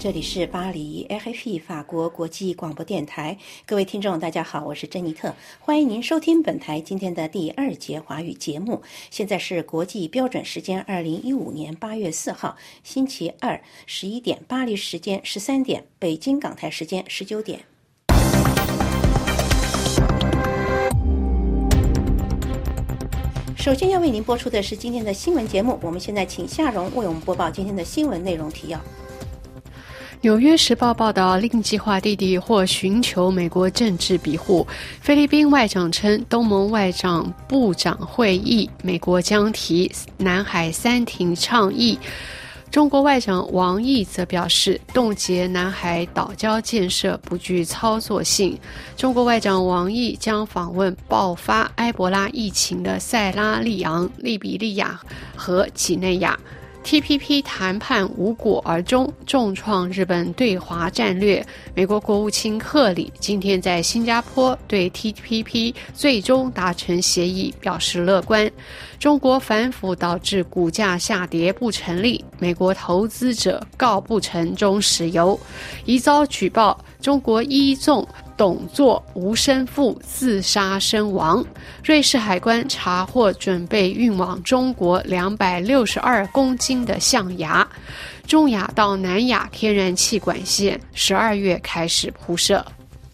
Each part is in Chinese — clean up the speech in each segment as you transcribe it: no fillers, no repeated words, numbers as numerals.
这里是巴黎 RFI 法国国际广播电台，各位听众大家好，我是珍妮特，欢迎您收听本台今天的第2节华语节目。现在是国际标准时间2015年8月4号星期二11点，巴黎时间13点，北京港台时间19点。首先要为您播出的是今天的新闻节目，我们现在请夏蓉为我们播报今天的新闻内容提要。 纽约时报报道，令计划弟弟或寻求美国政治庇护。菲律宾外长称，东盟外长部长会议，美国将提南海3停倡议。中国外长王毅则表示，冻结南海岛礁建设不具操作性。中国外长王毅将访问爆发埃博拉疫情的塞拉利昂、利比利亚和几内亚。TPP 谈判无果而终，重创日本对华战略。美国国务卿克里今天在新加坡对 TPP 最终达成协议表示乐观。中国反腐导致股价下跌不成立，美国投资者告不成中石油。疑遭举报，中国一纵董座吴生富自杀身亡。瑞士海关查获准备运往中国262公斤的象牙。中亚到南亚天然气管线12月开始铺设。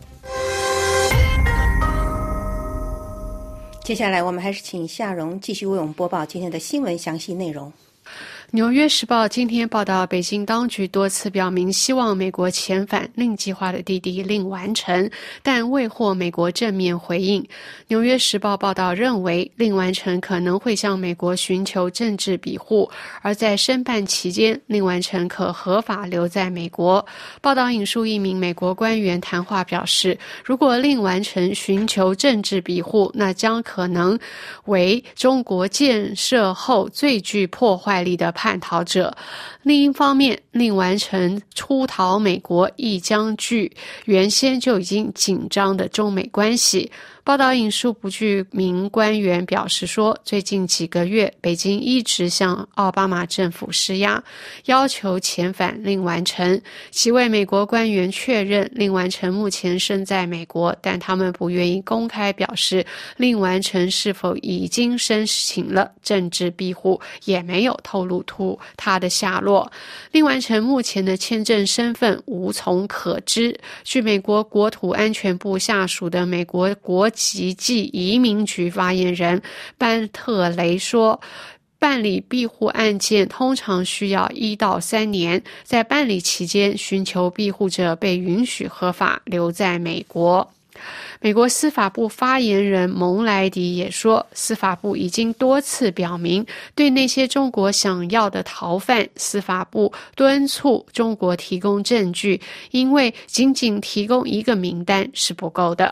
接下来我们还是请夏蓉继续为我们播报今天的新闻详细内容。 纽约时报今天报道，北京当局多次表明希望美国遣返令计划的弟弟令完成，但未获美国正面回应。纽约时报报道认为，令完成可能会向美国寻求政治庇护，而在申办期间，令完成可合法留在美国。报道引述一名美国官员谈话表示，如果令完成寻求政治庇护，那将可能为中国建设后最具破坏力的叛逃者。另一方面，令完成出逃美国亦将具原先就已经紧张的中美关系。报道引述不具名官员表示说，最近几个月，北京一直向奥巴马政府施压，要求遣返令完成。几位美国官员确认令完成目前身在美国，但他们不愿意公开表示令完成是否已经申请了政治庇护，也没有透露出他的下落。令完成目前的签证身份无从可知。据美国国土安全部下属的美国国籍暨移民局发言人班特雷说，办理庇护案件通常需要1到3年，在办理期间，寻求庇护者被允许合法留在美国。美国司法部发言人蒙莱迪也说，司法部已经多次表明，对那些中国想要的逃犯，司法部敦促中国提供证据，因为仅仅提供一个名单是不够的。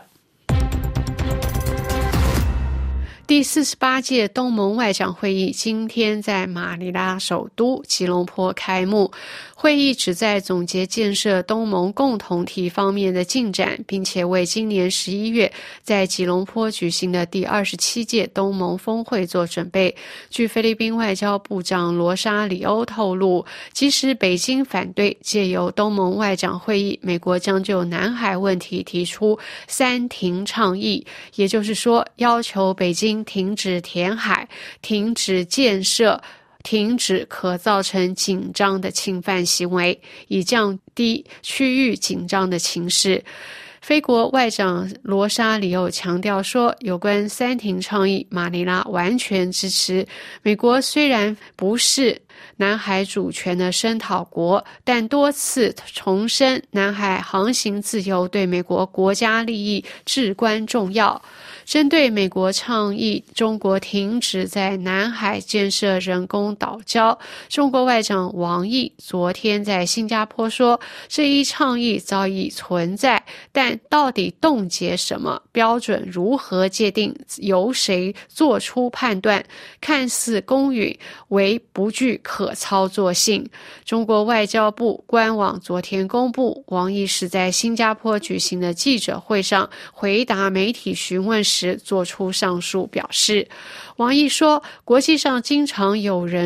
第48届东盟外长会议今天在马尼拉首都吉隆坡开幕。会议旨在总结建设东盟共同体方面的进展，并且为今年11月在吉隆坡举行的第27届东盟峰会做准备。据菲律宾外交部长罗莎里欧透露，即使北京反对借由东盟外长会议，美国将就南海问题提出3停倡议，也就是说，要求北京停止填海，停止建设，停止可造成紧张的侵犯行为，以降低区域紧张的情势。菲国外长罗莎里欧强调说，有关3停倡议，马尼拉完全支持。美国虽然不是南海主权的声讨国，但多次重申南海航行自由对美国国家利益至关重要。针对美国倡议中国停止在南海建设人工岛礁，中国外长王毅昨天在新加坡说，这一倡议早已存在，但到底冻结什么，标准如何界定，由谁做出判断，看似公允，为不具可操作性。中国外交部官网昨天公布，王毅是在新加坡举行的记者会上回答媒体询问时做出上述表示。王毅说，国际上经常有人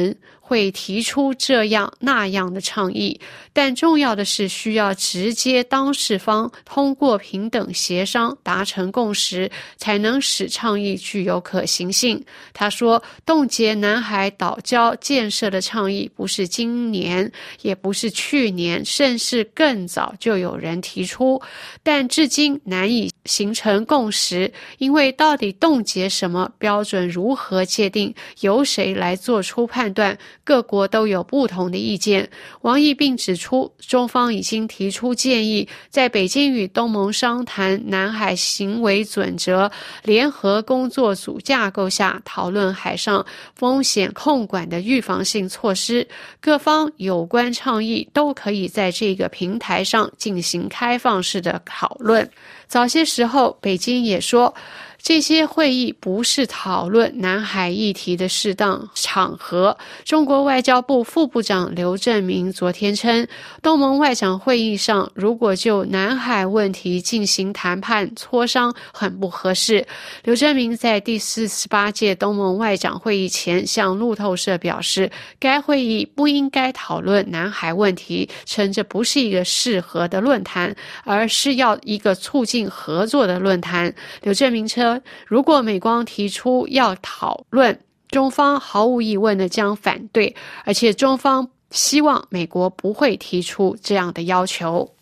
会提出这样那样的倡议，但重要的是需要直接当事方通过平等协商达成共识，才能使倡议具有可行性。他说，冻结南海岛礁建设的倡议不是今年，也不是去年，甚至更早就有人提出，但至今难以形成共识，因为到底冻结什么，标准如何界定，由谁来做出判断，各国都有不同的意见。王毅并指出，中方已经提出建议，在北京与东盟商谈南海行为准则联合工作组架构下，讨论海上风险控管的预防性措施，各方有关倡议都可以在这个平台上进行开放式的讨论。早些时候，北京也说，这些会议不是讨论南海议题的适当场合。中国外交部副部长刘振明昨天称，东盟外长会议上如果就南海问题进行谈判磋商很不合适。刘振明在第48届东盟外长会议前向路透社表示，该会议不应该讨论南海问题，称这不是一个适合的论坛，而是要一个促进合作的论坛。刘振明称，如果美光提出要讨论，中方毫无疑问地将反对，而且中方希望美国不会提出这样的要求。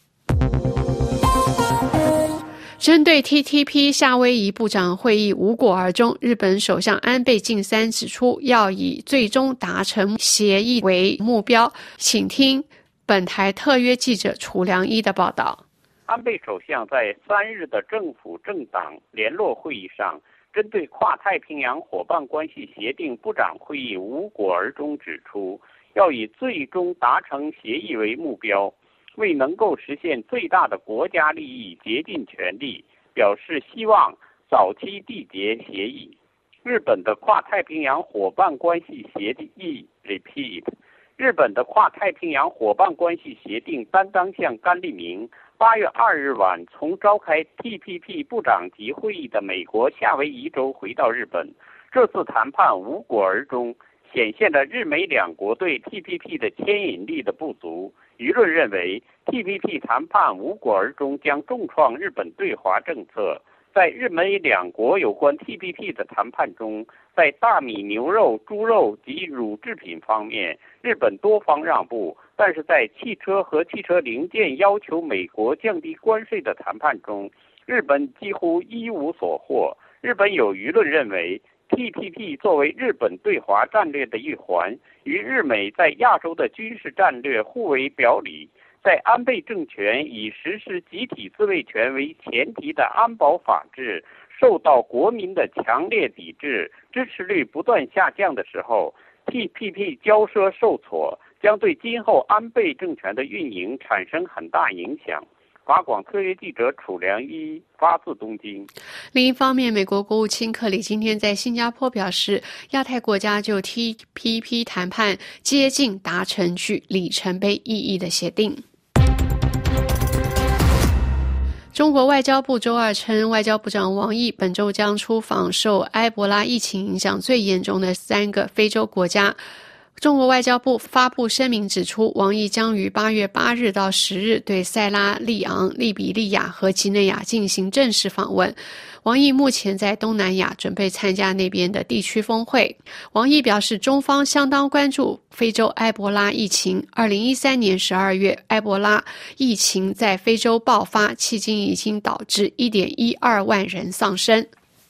针对 TPP 夏威夷部长会议无果而终，日本首相安倍晋三指出，要以最终达成协议为目标。请听本台特约记者楚良一的报道。 安倍首相在3日的政府政党联络会议上，针对跨太平洋伙伴关系协定部长会议无果而终指出，要以最终达成协议为目标，为能够实现最大的国家利益竭尽全力，表示希望早期缔结协议。日本的跨太平洋伙伴关系协议 repeat， 日本的跨太平洋伙伴关系协定担当相甘利明8月2日晚从召开 TPP 部长级会议的美国夏威夷州回到日本。这次谈判无果而终，显现了日美两国对 TPP 的牵引力的不足。舆论认为 TPP 谈判无果而终将重创日本对华政策。在日美两国有关 TPP 的谈判中，在大米、牛肉、猪肉及乳制品方面，日本多方让步，但是在汽车和汽车零件要求美国降低关税的谈判中，日本几乎一无所获。日本有舆论认为 TPP 作为日本对华战略的一环，与日美在亚洲的军事战略互为表里。在安倍政权以实施集体自卫权为前提的安保法治受到国民的强烈抵制，支持率不断下降的时候， TPP 交涉受挫，将对今后安倍政权的运营产生很大影响。华广特约记者楚良一发自东京。 另一方面，美国国务卿克里今天在新加坡表示，亚太国家就 TPP 谈判接近达成具里程碑意义的协定。中国外交部周二称，外交部长王毅本周将出访受埃博拉疫情影响最严重的3个非洲国家。中国外交部发布声明指出，王毅将于8月8日到10日对塞拉利昂、利比利亚和几内亚进行正式访问。王毅目前在东南亚准备参加那边的地区峰会。王毅表示，中方相当关注非洲埃博拉疫情。2013年12月，埃博拉疫情在非洲爆发，迄今已经导致 1.12 万人丧生。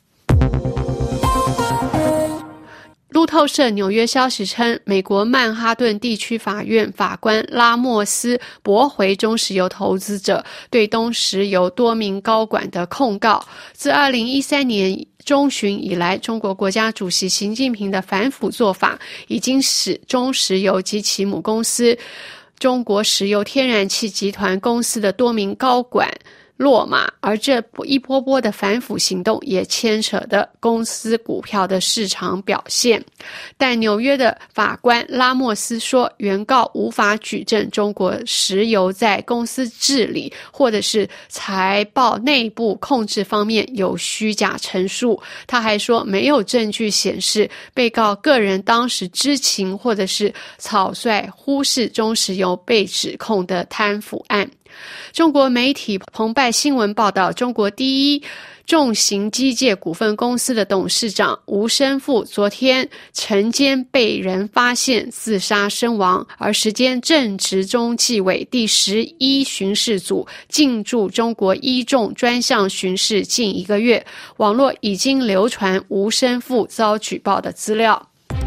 路透社纽约消息称，美国曼哈顿地区法院法官拉莫斯驳回中石油投资者对东石油多名高管的控告。自2013年中旬以来，中国国家主席习近平的反腐做法已经使中石油及其母公司中国石油天然气集团公司的多名高管落马，而这一波波的反腐行动也牵扯的公司股票的市场表现。但纽约的法官拉莫斯说，原告无法举证中国石油在公司治理或者是财报内部控制方面有虚假陈述。他还说，没有证据显示被告个人当时知情或者是草率忽视中石油被指控的贪腐案。中国媒体澎湃新闻报道，中国第一重型机械股份公司的董事长吴申富昨天晨间被人发现自杀身亡，而时间正值中纪委第11巡视组进驻中国一重专项巡视近1个月，网络已经流传吴申富遭举报的资料。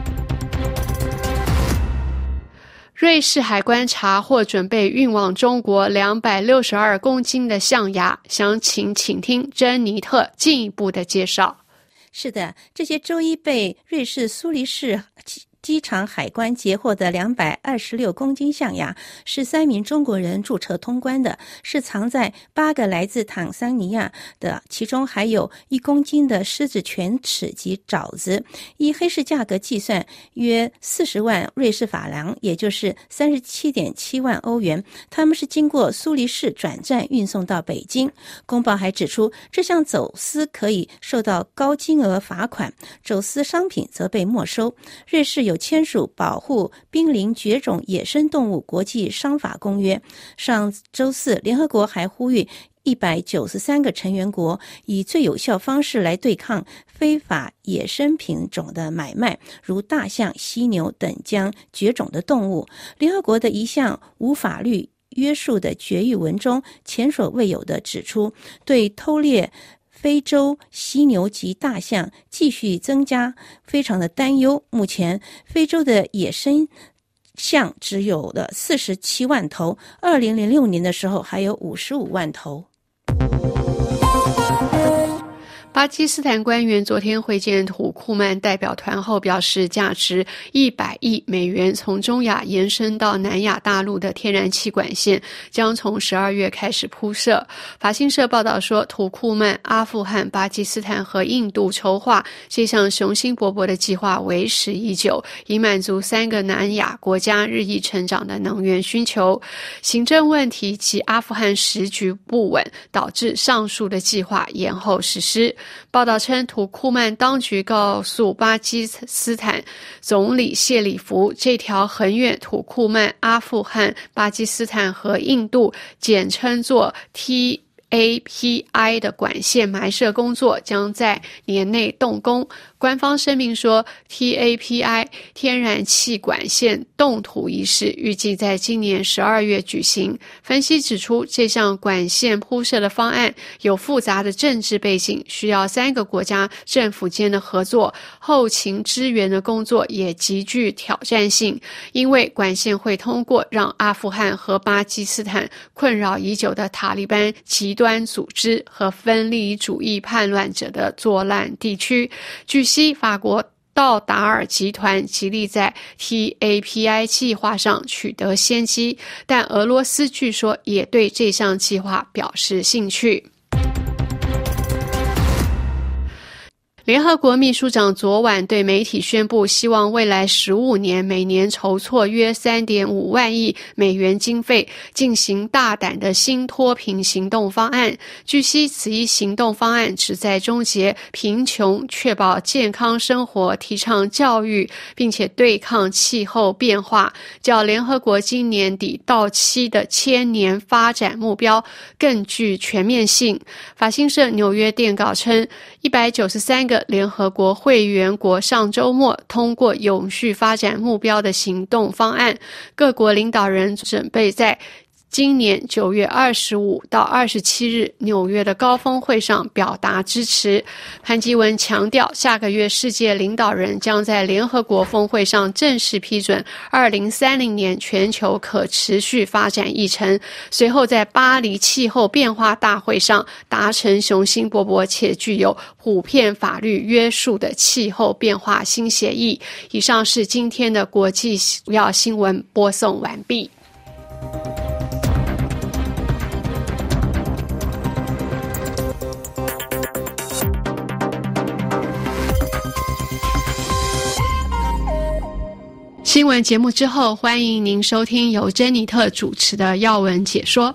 瑞士海关查获准备运往中国262公斤的象牙，详情请听珍妮特进一步的介绍。 是的，这些周一被瑞士苏黎世机场海关截获的226公斤象牙是3名中国人注册通关的，是藏在8个来自坦桑尼亚的，其中还有1公斤的狮子犬齿及爪子，以黑市价格计算约40万瑞士法郎，也就是 37.7 万欧元。他们是经过苏黎世转站运送到北京。公报还指出，这项走私可以受到高金额罚款，走私商品则被没收。瑞士有签署保护濒临绝种野生动物国际商法公约。上周四，联合国还呼吁193个成员国以最有效方式来对抗非法野生品种的买卖，如大象、犀牛等将绝种的动物。联合国的一项无法律约束的决议文中前所未有地指出，对偷猎非洲犀牛及大象继续增加非常的担忧。目前非洲的野生象只有了47万头，2006年的时候还有55万头。 巴基斯坦官员昨天会见土库曼代表团后表示，价值100亿美元从中亚延伸到南亚大陆的天然气管线将从12月开始铺设。法新社报道说，土库曼、阿富汗、巴基斯坦和印度筹划这项雄心勃勃的计划为时已久，以满足3个南亚国家日益成长的能源需求。行政问题及阿富汗时局不稳导致上述的计划延后实施。报道称，土库曼当局告诉巴基斯坦总理谢里夫，这条横越土库曼、阿富汗、巴基斯坦和印度，简称作 TAPI 的管线埋设工作将在年内动工。官方声明说， TAPI 天然气管线动土仪式预计在今年12月举行。分析指出，这项管线铺设的方案有复杂的政治背景，需要3个国家政府间的合作，后勤支援的工作也极具挑战性，因为管线会通过让阿富汗和巴基斯坦困扰已久的塔利班极端组织和分离主义叛乱者的作乱地区。据悉，法国道达尔集团极力在 TAPI 计划上取得先机，但俄罗斯据说也对这项计划表示兴趣。联合国秘书长昨晚对媒体宣布，希望未来15年每年筹措约 3.5 万亿美元经费，进行大胆的新脱贫行动方案。据悉，此一行动方案旨在终结贫穷，确保健康生活，提倡教育，并且对抗气候变化，较联合国今年底到期的1000年发展目标更具全面性。法新社纽约电稿称，193个联合国会员国上周末通过永续发展目标的行动方案，各国领导人准备在今年9月25到27日纽约的高峰会上表达支持。潘基文强调，下个月世界领导人将在联合国峰会上正式批准2030年全球可持续发展议程，随后在巴黎气候变化大会上达成雄心勃勃且具有普遍法律约束的气候变化新协议。以上是今天的国际主要新闻播送完毕。 新闻节目之后，欢迎您收听由珍妮特主持的要闻解说。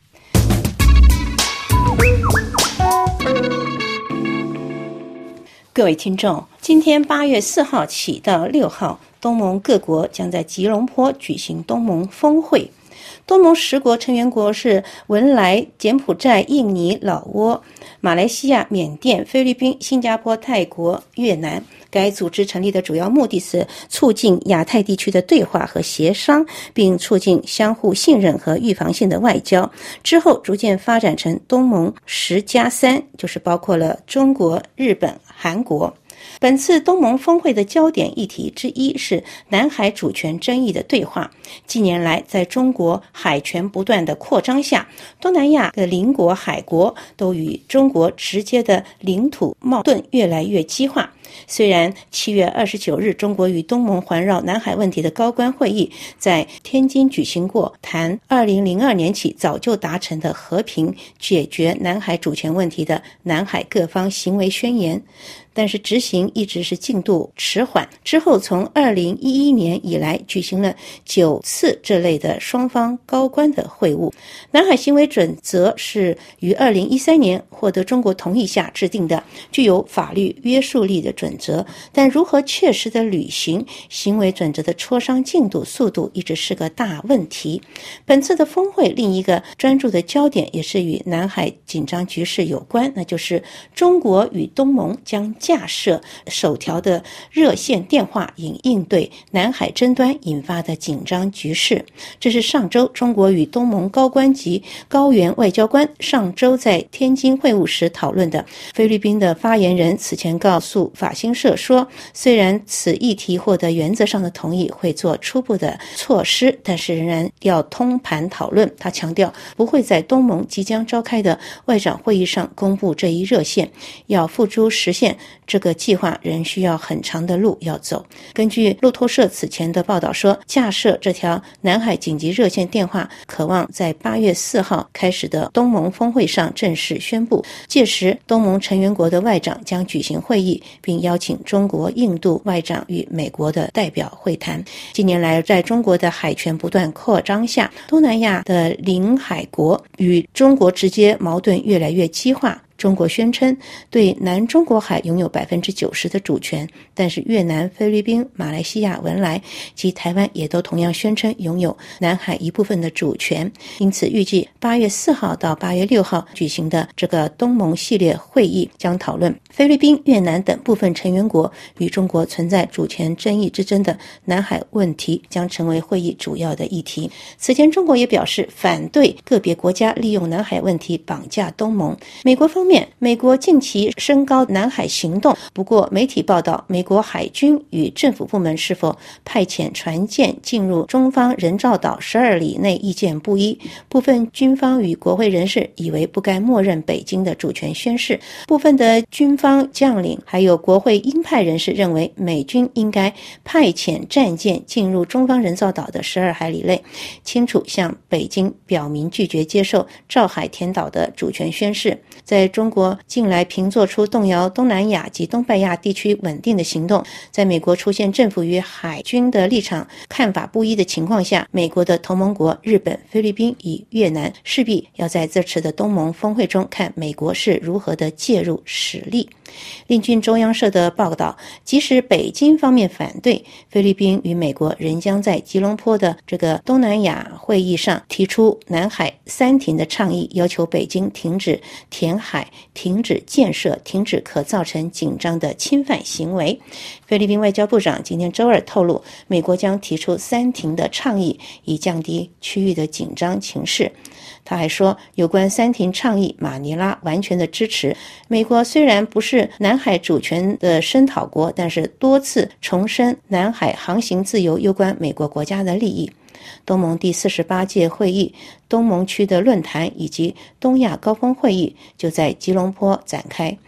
各位听众，今天8月4号起到6号，东盟各国将在吉隆坡举行东盟峰会。东盟10国成员国是文莱、柬埔寨、印尼、老挝、马来西亚、缅甸、菲律宾、新加坡、泰国、越南。该组织成立的主要目的是促进亚太地区的对话和协商，并促进相互信任和预防性的外交。之后逐渐发展成东盟10+3，就是包括了中国、日本、韩国。本次东盟峰会的焦点议题之一是南海主权争议的对话。近年来，在中国海权不断的扩张下，东南亚的邻国海国都与中国直接的领土矛盾越来越激化。虽然7月29日中国与东盟环绕南海问题的高官会议在天津举行过，谈2002年起早就达成的和平解决南海主权问题的南海各方行为宣言，但是执行一直是进度迟缓。之后从2011年以来举行了9次这类的双方高官的会晤。南海行为准则是于2013年获得中国同意下制定的，具有法律约束力的准则，但如何切实的履行行为准则的磋商进度速度一直是个大问题。本次的峰会另一个专注的焦点也是与南海紧张局势有关，那就是中国与东盟将架设首条的热线电话，以应对南海争端引发的紧张局势。这是上周中国与东盟高官级高原外交官上周在天津会晤时讨论的。菲律宾的发言人此前告诉法新社说，虽然此议题获得原则上的同意，会做初步的措施，但是仍然要通盘讨论。他强调不会在东盟即将召开的外长会议上公布这一热线，要付诸实现这个计划仍需要很长的路要走。根据路透社此前的报道说，架设这条南海紧急热线电话渴望在8月4号开始的东盟峰会上正式宣布，届时东盟成员国的外长将举行会议，并邀请中国、印度外长与美国的代表会谈。近年来，在中国的海权不断扩张下，东南亚的邻海国与中国直接矛盾越来越激化。中国宣称对南中国海拥有90%的主权，但是越南、菲律宾、马来西亚、文莱及台湾也都同样宣称拥有南海一部分的主权。因此预计8月4号到8月6号举行的这个东盟系列会议将讨论菲律宾、越南等部分成员国与中国存在主权争议之争的南海问题，将成为会议主要的议题。此前中国也表示反对个别国家利用南海问题绑架东盟。美国方面，美国近期升高南海行动，不过媒体报道美国海军与政府部门是否派遣船舰进入中方人造岛12里内意见不一，部分军方与国会人士以为不该默认北京的主权宣示，部分的军方将领还有国会鹰派人士认为美军应该派遣战舰进入中方人造岛的12海里内，清楚向北京表明拒绝接受照海填岛的主权宣示。在中国近来频做出动摇东南亚及东北亚地区稳定的行动，在美国出现政府与海军的立场看法不一的情况下，美国的同盟国日本、菲律宾与越南势必要在这次的东盟峰会中看美国是如何的介入使力。另据中央社的报道，即使北京方面反对，菲律宾与美国仍将在吉隆坡的这个东南亚会议上提出南海3停的倡议，要求北京停止填海、停止建设、停止可造成紧张的侵犯行为。菲律宾外交部长今天周二透露，美国将提出3停的倡议，以降低区域的紧张情势。他还说，有关3停倡议，马尼拉完全的支持。美国虽然不是南海主权的声讨国，但是多次重申南海航行自由攸关美国国家的利益。东盟第48届会议、东盟区的论坛以及东亚高峰会议就在吉隆坡展开。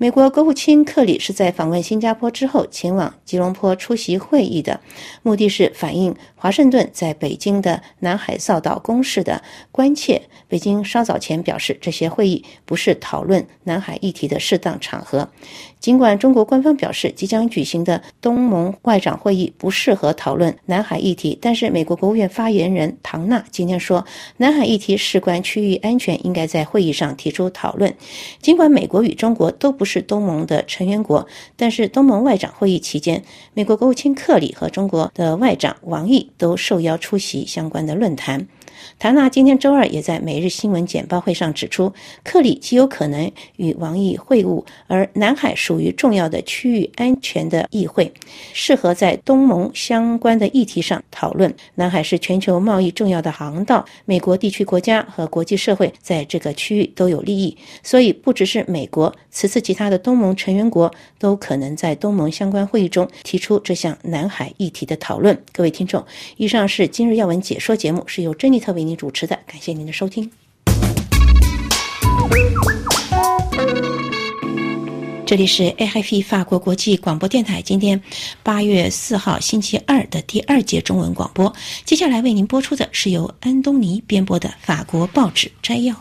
美国国务卿克里是在访问新加坡之后前往吉隆坡出席会议的，目的是反映华盛顿在北京的南海扫岛攻势的关切。北京稍早前表示，这些会议不是讨论南海议题的适当场合。尽管中国官方表示即将举行的东盟外长会议不适合讨论南海议题，但是美国国务院发言人唐纳今天说，南海议题事关区域安全，应该在会议上提出讨论。尽管美国与中国都不是东盟的成员国，但是东盟外长会议期间，美国国务卿克里和中国的外长王毅都受邀出席相关的论坛。唐纳今天周二也在每日新闻简报会上指出，克里极有可能与王毅会晤，而南海属于重要的区域安全的议会，适合在东盟相关的议题上讨论。南海是全球贸易重要的航道，美国地区国家和国际社会在这个区域都有利益，所以不只是美国，此次其他的东盟成员国都可能在东盟相关会议中提出这项南海议题的讨论。各位听众，以上是今日要闻解说节目，是由珍妮特为您主持的，感谢您的收听。这里是 RFI 法国国际广播电台，今天8月4号星期二的第2节中文广播。接下来为您播出的是由安东尼编播的法国报纸摘要。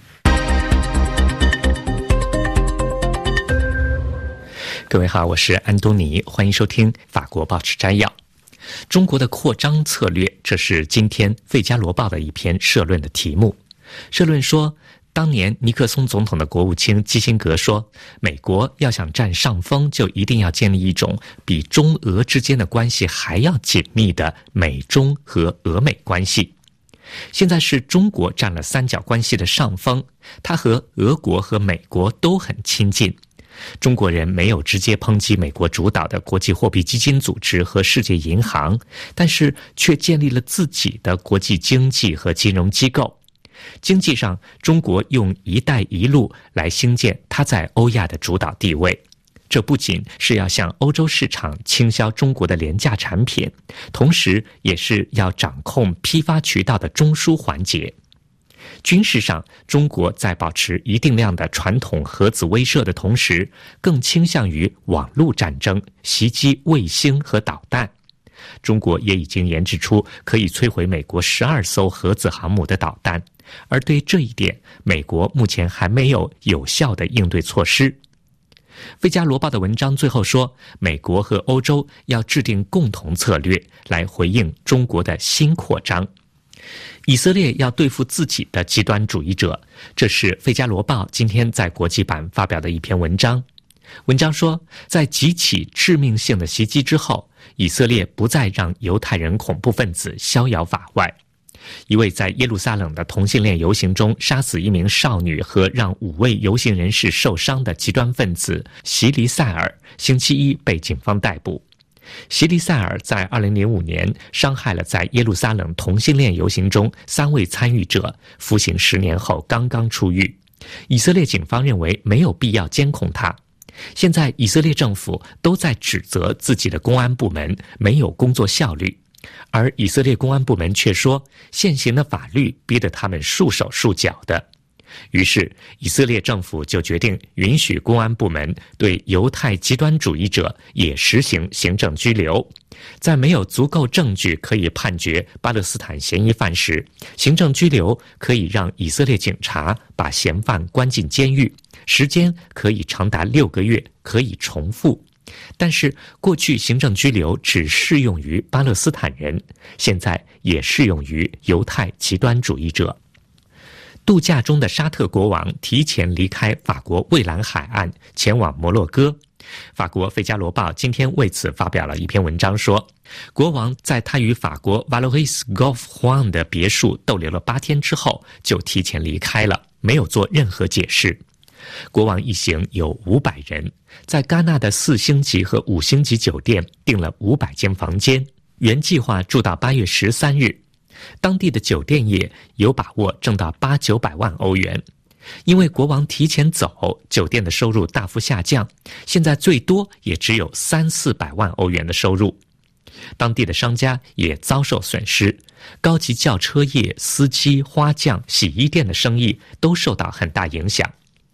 各位好，我是安东尼，欢迎收听法国报纸摘要。中国的扩张策略，这是今天《费加罗报》的一篇社论的题目。社论说，当年尼克松总统的国务卿基辛格说，美国要想占上风，就一定要建立一种比中俄之间的关系还要紧密的美中和俄美关系。现在是中国占了三角关系的上风，它和俄国和美国都很亲近。中国人没有直接抨击美国主导的国际货币基金组织和世界银行，但是却建立了自己的国际经济和金融机构。经济上，中国用“一带一路”来兴建它在欧亚的主导地位，这不仅是要向欧洲市场倾销中国的廉价产品，同时也是要掌控批发渠道的中枢环节。军事上，中国在保持一定量的传统核子威慑的同时，更倾向于网络战争，袭击卫星和导弹。中国也已经研制出可以摧毁美国12艘核子航母的导弹，而对这一点，美国目前还没有有效的应对措施。《费加罗报》的文章最后说，美国和欧洲要制定共同策略来回应中国的新扩张。以色列要对付自己的极端主义者，这是《费加罗报》今天在国际版发表的一篇文章。文章说，在几起致命性的袭击之后，以色列不再让犹太人恐怖分子逍遥法外。一位在耶路撒冷的同性恋游行中杀死一名少女和让5位游行人士受伤的极端分子席黎塞尔，星期一被警方逮捕。席黎塞尔在2005年伤害了在耶路撒冷同性恋游行中3位参与者，服刑10年后刚刚出狱。以色列警方认为没有必要监控他。现在以色列政府都在指责自己的公安部门没有工作效率，而以色列公安部门却说，现行的法律逼得他们束手束脚的。于是以色列政府就决定允许公安部门对犹太极端主义者也实行行政拘留。在没有足够证据可以判决巴勒斯坦嫌疑犯时，行政拘留可以让以色列警察把嫌犯关进监狱，时间可以长达6个月，可以重复。但是过去行政拘留只适用于巴勒斯坦人，现在也适用于犹太极端主义者。度假中的沙特国王提前离开法国蔚蓝海岸，前往摩洛哥。法国《费加罗报》今天为此发表了一篇文章说，国王在他与法国 Valois Golf Juan 的别墅逗留了8天之后，就提前离开了，没有做任何解释。国王一行有500人，在戛纳的4星级和5星级酒店订了500间房间，原计划住到8月13日。当地的酒店业有把握挣到800-900万欧元。因为国王提前走，酒店的收入大幅下降，现在最多也只有300-400万欧元的收入。当地的商家也遭受损失，高级轿车业、司机、花匠、洗衣店的生意都受到很大影响。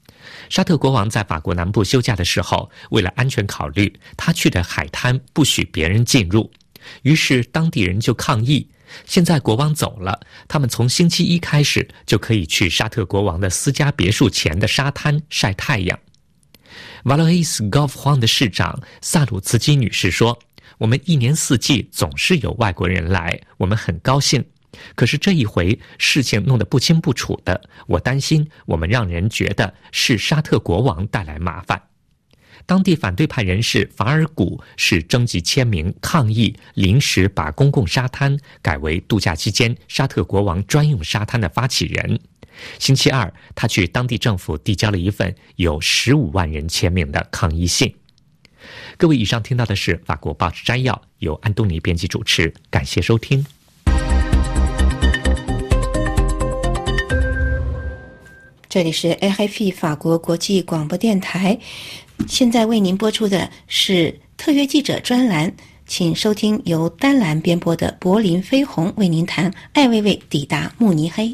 沙特国王在法国南部休假的时候，为了安全考虑，他去的海滩不许别人进入，于是当地人就抗议。现在国王走了，他们从星期一开始就可以去沙特国王的私家别墅前的沙滩晒太阳。Valois Golf Juan 的市长萨鲁茨基女士说，我们一年四季总是有外国人来，我们很高兴。可是这一回事情弄得不清不楚的，我担心我们让人觉得是沙特国王带来麻烦。当地反对派人士法尔古是征集签名抗议临时把公共沙滩改为度假期间沙特国王专用沙滩的发起人。星期二，他去当地政府递交了一份有15万人签名的抗议信。各位，以上听到的是法国报纸摘要，由安东尼编辑主持，感谢收听。 这里是 RFI 法国国际广播电台，现在为您播出的是特约记者专栏，请收听由丹兰编播的柏林飞鸿为您谈艾未未抵达慕尼黑。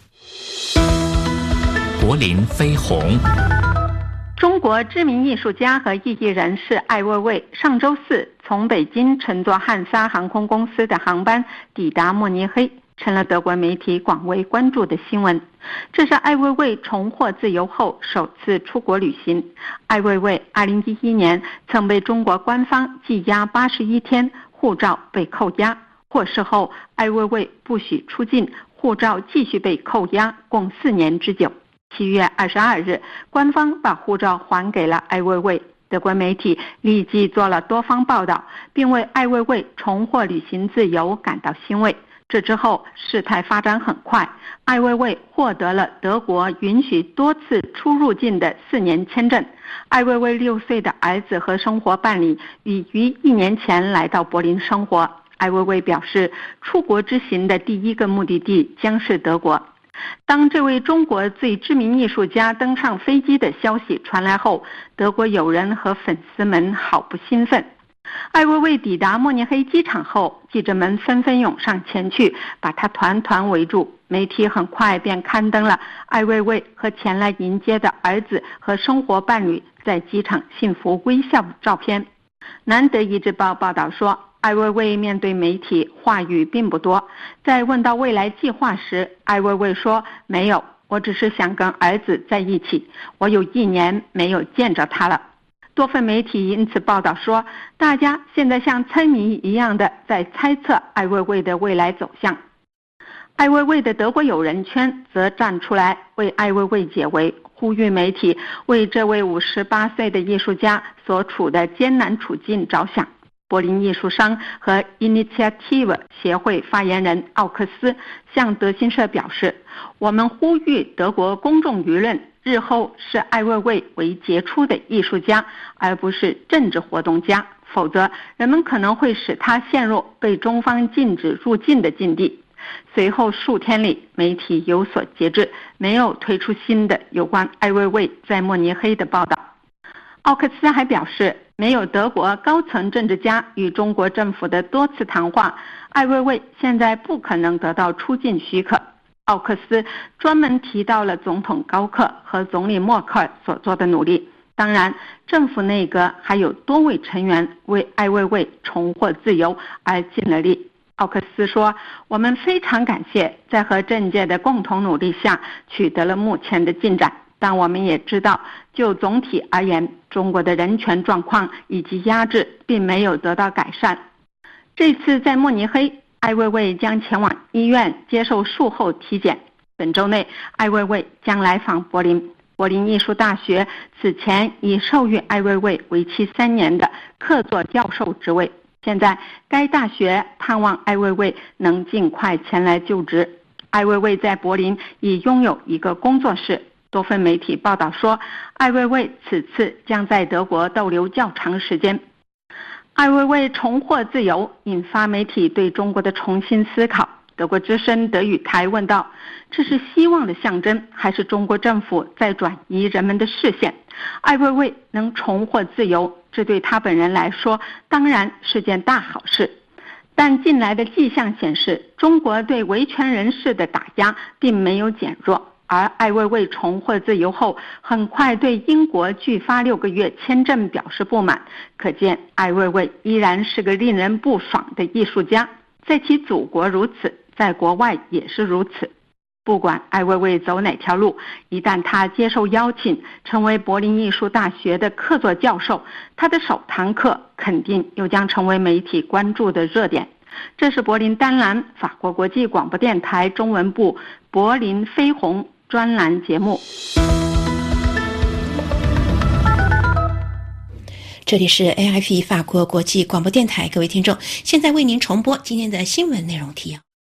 柏林飞鸿。 中国知名艺术家和异议人士艾未未上周四从北京乘坐汉莎航空公司的航班抵达慕尼黑，成了德国媒体广为关注的新闻。这是艾未未重获自由后首次出国旅行。艾未未2011年曾被中国官方羁押81天，护照被扣押，获释后艾未未不许出境，护照继续被扣押，共4年之久。7月22日，官方把护照还给了艾未未。德国媒体立即做了多方报道，并为艾未未重获旅行自由感到欣慰。这之后，事态发展很快，艾未未获得了德国允许多次出入境的4年签证。艾未未6岁的儿子和生活伴侣已于1年前来到柏林生活。艾未未表示，出国之行的第一个目的地将是德国。当这位中国最知名艺术家登上飞机的消息传来后，德国友人和粉丝们好不兴奋。艾未未抵达慕尼黑机场后，记者们纷纷涌上前去，把他团团围住。媒体很快便刊登了艾未未和前来迎接的儿子和生活伴侣在机场幸福微笑的照片。南德意志报报道说，艾未未面对媒体话语并不多，在问到未来计划时，艾未未说，没有，我只是想跟儿子在一起，我有1年没有见着他了。多份媒体因此报道说，大家现在像猜谜一样的在猜测艾未未的未来走向。艾未未的德国友人圈则站出来为艾未未解围，呼吁媒体为这位58岁的艺术家所处的艰难处境着想。柏林艺术商和 Initiative 协会发言人奥克斯向德新社表示，我们呼吁德国公众舆论日后视艾未未为杰出的艺术家，而不是政治活动家，否则人们可能会使他陷入被中方禁止入境的境地。随后数天里，媒体有所节制，没有推出新的有关艾未未在慕尼黑的报道。奥克斯还表示，没有德国高层政治家与中国政府的多次谈话，艾未未现在不可能得到出境许可。奥克斯专门提到了总统高克和总理默克尔所做的努力，当然政府内阁还有多位成员为艾未未重获自由而尽了力。奥克斯说，我们非常感谢在和政界的共同努力下取得了目前的进展，但我们也知道，就总体而言，中国的人权状况以及压制并没有得到改善。这次在慕尼黑，艾未未将前往医院接受术后体检。本周内，艾未未将来访柏林。柏林艺术大学此前已授予艾未未为期3年的客座教授职位。现在，该大学盼望艾未未能尽快前来就职。艾未未在柏林已拥有一个工作室。多份媒体报道说，艾未未此次将在德国逗留较长时间。艾未未重获自由，引发媒体对中国的重新思考。德国之声德语台问道，这是希望的象征，还是中国政府在转移人们的视线？艾未未能重获自由，这对他本人来说当然是件大好事。但近来的迹象显示，中国对维权人士的打压并没有减弱。 而艾未未重获自由后，很快对英国拒发6个月签证表示不满，可见艾未未依然是个令人不爽的艺术家，在其祖国如此，在国外也是如此。不管艾未未走哪条路，一旦他接受邀请成为柏林艺术大学的客座教授，他的首堂课肯定又将成为媒体关注的热点。这是柏林丹兰法国国际广播电台中文部柏林飞鸿专栏节目。 这里是 AFE 法国国际广播电台，各位听众，现在为您重播今天的新闻内容提要。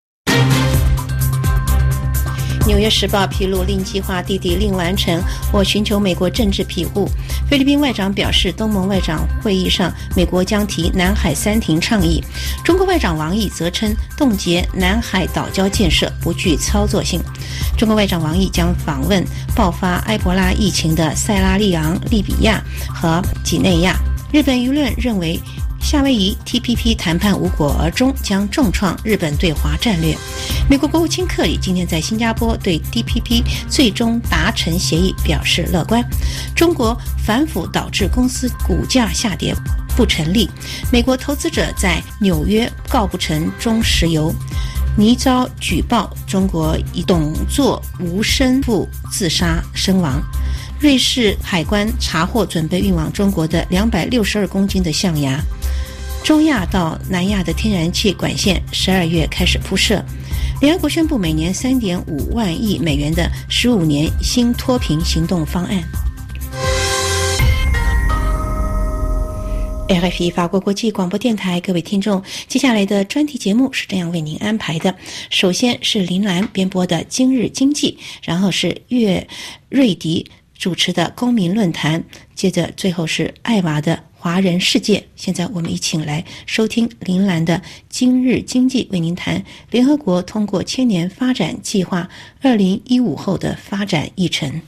纽约时报披露令计划弟弟令完成，或寻求美国政治庇护。菲律宾外长表示，东盟外长会议上，美国将提南海3庭倡议。中国外长王毅则称，冻结南海岛礁建设不具操作性。中国外长王毅将访问爆发埃博拉疫情的塞拉利昂、利比亚和几内亚。日本舆论认为，夏威夷 TPP 谈判无果而终，将重创日本对华战略。美国国务卿克里今天在新加坡对 TPP 最终达成协议表示乐观。中国反腐导致公司股价下跌不成立。美国投资者在纽约告不成中石油。倪遭举报中国以董座无生父自杀身亡。瑞士海关查获准备运往中国的262公斤的象牙。中亚到南亚的天然气管线12月开始铺设。联合国宣布每年3.5万亿美元的15年新脱贫行动方案。RFI 法国国际广播电台，各位听众，接下来的专题节目是这样为您安排的：首先是林兰编播的今日经济，然后是岳瑞迪主持的公民论坛，接着最后是艾娃的华人世界。现在我们一起来收听林兰的今日经济，为您谈联合国通过千年发展计划2015后的发展议程。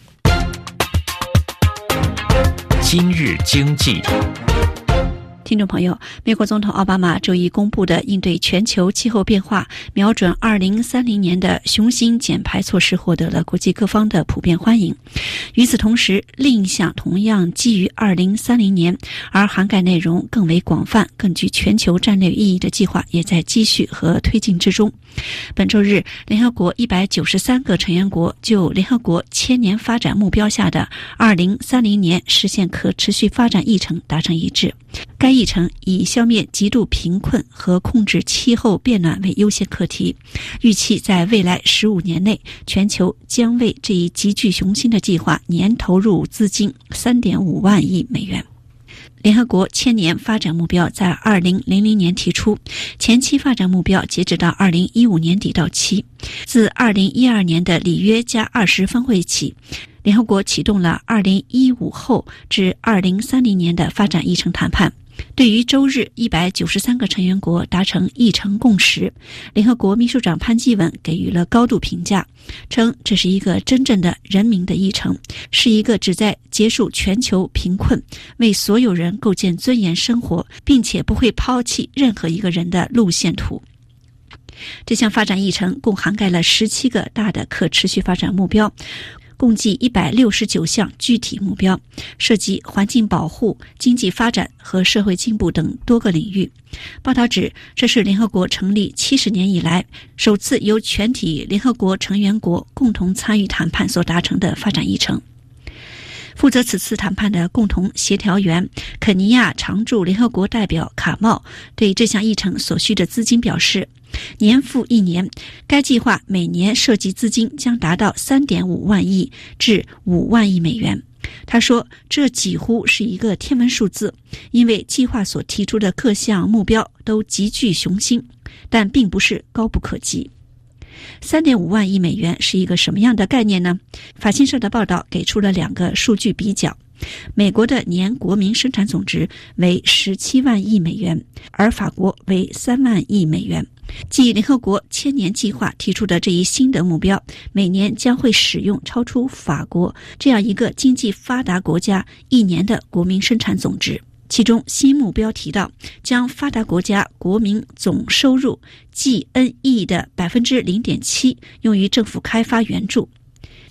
今日经济。 听众朋友，美国总统奥巴马周一公布的应对全球气候变化、瞄准2030年的雄心减排措施获得了国际各方的普遍欢迎。与此同时，另一项同样基于2030年而涵盖内容更为广泛、更具全球战略意义的计划也在继续和推进之中。本周日，联合国193个成员国就联合国千年发展目标下的2030年实现可持续发展议程达成一致。该议程以消灭极度贫困和控制气候变暖为优先课题，预期在未来15年内，全球将为这一极具雄心的计划年投入资金3.5万亿美元。联合国千年发展目标在2000年提出，前期发展目标截止到2015年底到期。自2012年的里约加20峰会起，联合国启动了2015后至2030年的发展议程谈判。对于周日193个成员国达成议程共识，联合国秘书长潘基文给予了高度评价，称这是一个真正的人民的议程，是一个旨在结束全球贫困，为所有人构建尊严生活，并且不会抛弃任何一个人的路线图。这项发展议程共涵盖了17个大的可持续发展目标，共计169项具体目标，涉及环境保护、经济发展和社会进步等多个领域。报道指，这是联合国成立70年以来首次由全体联合国成员国共同参与谈判所达成的发展议程。负责此次谈判的共同协调员肯尼亚常驻联合国代表卡茂对这项议程所需的资金表示，年复一年，该计划每年涉及资金将达到3.5万亿至5万亿美元。他说，这几乎是一个天文数字，因为计划所提出的各项目标都极具雄心，但并不是高不可及。3.5万亿美元是一个什么样的概念呢？法新社的报道给出了2个数据比较。美国的年国民生产总值为17万亿美元，而法国为3万亿美元。即联合国千年计划提出的这一新的目标，每年将会使用超出法国这样一个经济发达国家一年的国民生产总值。其中新目标提到，将发达国家国民总收入 GNE 的 0.7% 用于政府开发援助。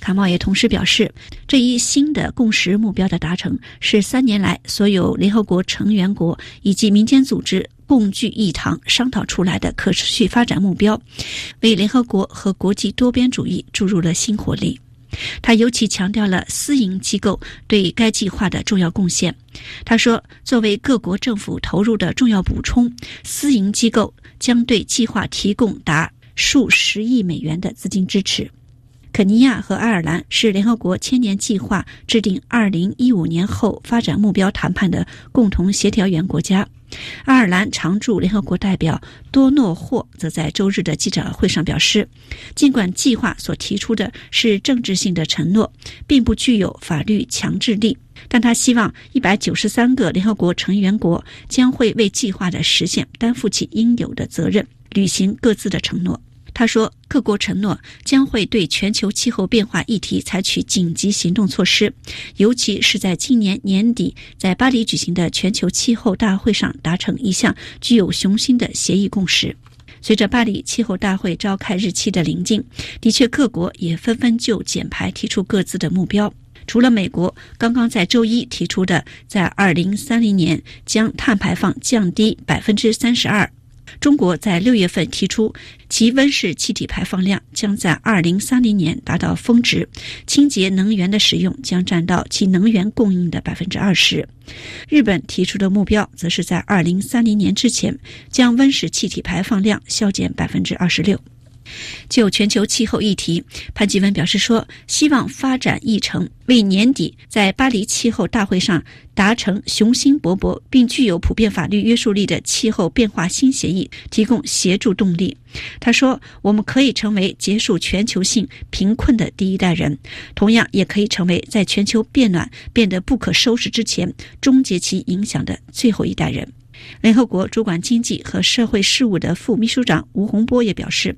卡茂也同时表示，这一新的共识目标的达成是3年来所有联合国成员国以及民间组织共聚一堂商讨出来的可持续发展目标，为联合国和国际多边主义注入了新活力。他尤其强调了私营机构对该计划的重要贡献。他说，作为各国政府投入的重要补充，私营机构将对计划提供达数十亿美元的资金支持。肯尼亚和爱尔兰是联合国千年计划制定2015年后发展目标谈判的共同协调员国家。爱尔兰常驻联合国代表多诺霍则在周日的记者会上表示，尽管计划所提出的是政治性的承诺，并不具有法律强制力，但他希望193个联合国成员国将会为计划的实现担负起应有的责任，履行各自的承诺。他说，各国承诺将会对全球气候变化议题采取紧急行动措施，尤其是在今年年底在巴黎举行的全球气候大会上达成一项具有雄心的协议共识。随着巴黎气候大会召开日期的临近，的确各国也纷纷就减排提出各自的目标。除了美国刚刚在周一提出的在2030年将碳排放降低32%，中国在6月份提出其温室气体排放量将在2030年达到峰值，清洁能源的使用将占到其能源供应的20%。日本提出的目标则是在2030年之前将温室气体排放量削减26%。就全球气候议题，潘基文表示说，希望发展议程为年底在巴黎气候大会上达成雄心勃勃并具有普遍法律约束力的气候变化新协议提供协助动力。他说，我们可以成为结束全球性贫困的第一代人，同样也可以成为在全球变暖变得不可收拾之前终结其影响的最后一代人。联合国主管经济和社会事务的副秘书长吴洪波也表示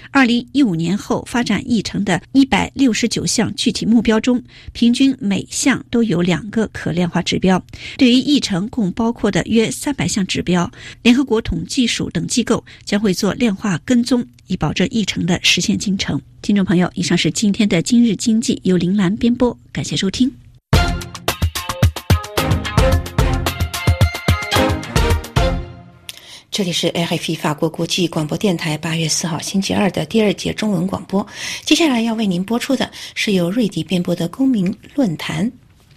，2015年后发展议程的169项具体目标中，平均每项都有2个可量化指标。对于议程共包括的约300项指标，联合国统计署等机构将会做量化跟踪，以保证议程的实现进程。听众朋友，以上是今天的今日经济，由林兰编播，感谢收听。 这里是 RFI 法国国际广播电台8月4号星期二的第2节中文广播。接下来要为您播出的是由瑞迪编播的公民论坛。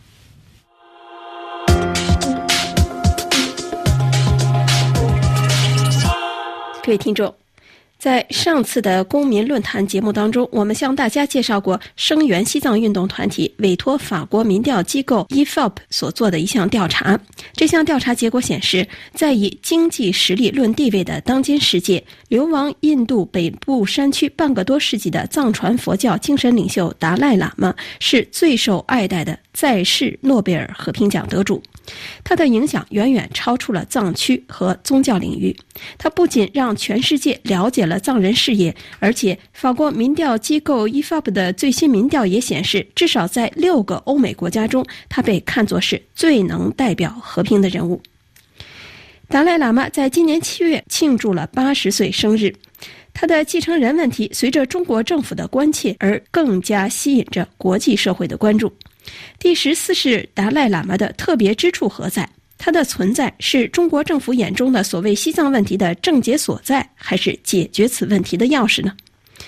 各位听众，在上次的公民论坛节目当中，我们向大家介绍过声援西藏运动团体委托法国民调机构 IFOP 所做的一项调查。这项调查结果显示，在以经济实力论地位的当今世界，流亡印度北部山区半个多世纪的藏传佛教精神领袖达赖喇嘛是最受爱戴的在世诺贝尔和平奖得主。他的影响远远超出了藏区和宗教领域，他不仅让全世界了解了藏人事业，而且法国民调机构 IFOP 的最新民调也显示，至少在6个欧美国家中，他被看作是最能代表和平的人物。达赖喇嘛在今年7月庆祝了80岁生日，他的继承人问题随着中国政府的关切而更加吸引着国际社会的关注。第14世达赖喇嘛的特别之处何在？它的存在是中国政府眼中的所谓西藏问题的症结所在，还是解决此问题的钥匙呢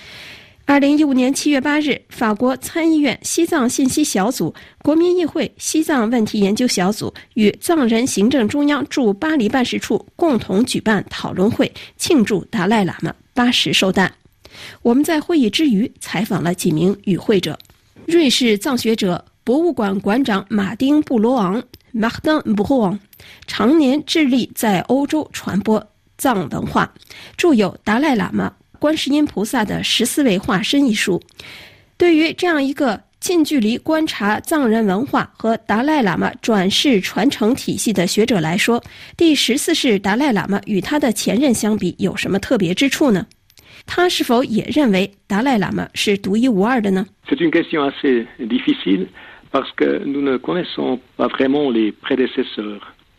？2015年7月8日，法国参议院西藏信息小组、国民议会西藏问题研究小组与藏人行政中央驻巴黎办事处共同举办讨论会，庆祝达赖喇嘛80寿诞。我们在会议之余采访了几名与会者。瑞士藏学者、博物馆馆长马丁·布罗昂 Martin Brouan 常年致力在欧洲传播藏文化，著有《达赖喇嘛、观世音菩萨的14位化身》一书。对于这样一个近距离观察藏人文化和达赖喇嘛转世传承体系的学者来说，第14世达赖喇嘛与他的前任相比有什么特别之处呢？他是否也认为达赖喇嘛是独一无二的呢？ C'est une question assez difficile parce que nous ne connaissons pas vraiment les prédécesseurs